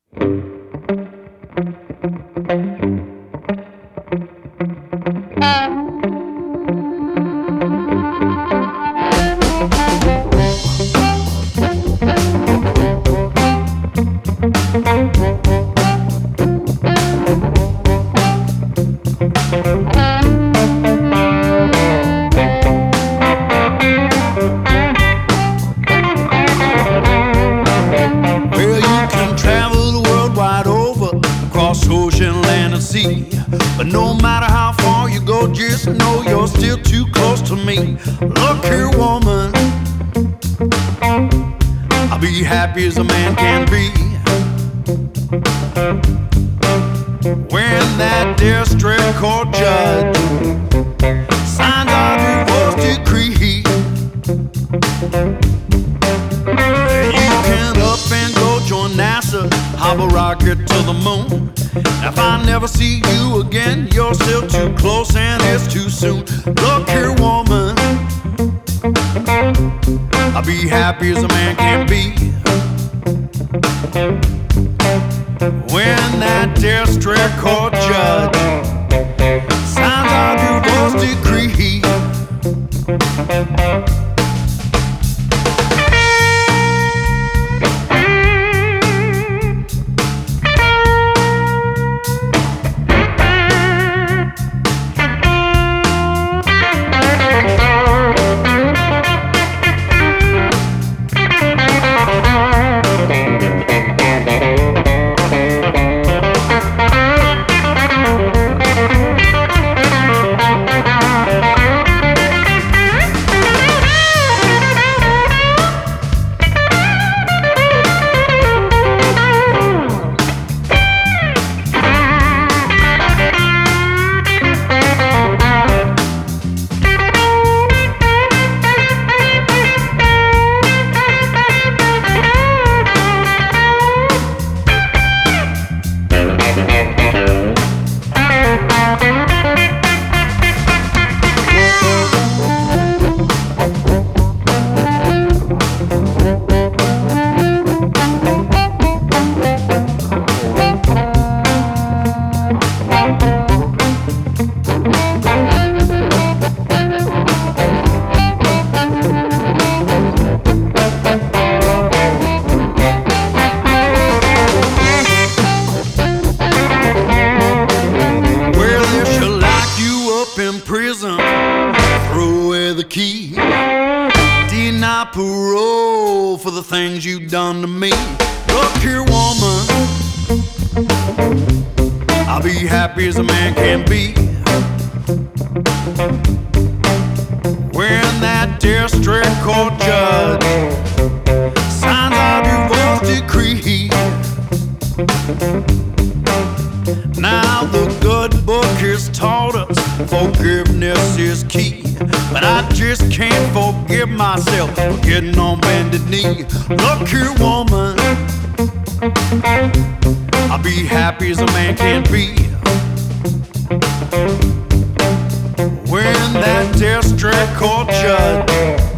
Well, you can travel the world wide over, across ocean, land, and sea. But no matter how far you go, just know you're still too close to me. Look here, woman, I'll be happy as a man can be when that district court judge signs our divorce decree. You can up and go join NASA, hop a rocket to the moon. If I never see you again, you're still too close and it's too soon. Look here, woman, I'll be happy as a man can be when that district court judge signs our divorce decree. In prison, throw away the key, deny parole for the things you done to me. Look here, woman, I'll be happy as a man can be when that district court judge signs our divorce decree. Now the good book has taught us forgiveness is key, but I just can't forgive myself for getting on bended knee. Look here, woman, I'll be happy as a man can be when that district court judge